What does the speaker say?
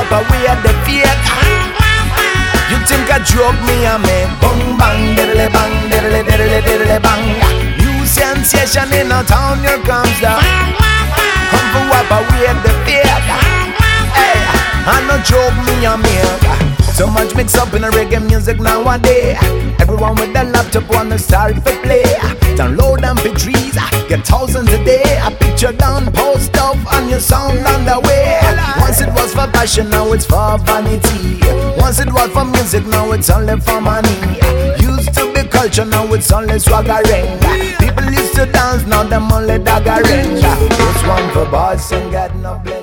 away the fake. You think I joke me and me bang bang diddly bang diddly diddly diddly bang. New sensation in a town, here comes the come for wipe away the fake. Hey, I no joke me and me. So much mix up in the reggae music nowadays. Everyone with their laptop wanna start to play. Download MP3s, get thousands a day. A picture down, post up, and your sound on the way. Once it was for passion, now it's for vanity. Once it was for music, now it's only for money. Used to be culture, now it's only swaggering. People used to dance, now them only daggering. This one for boys and get no blame.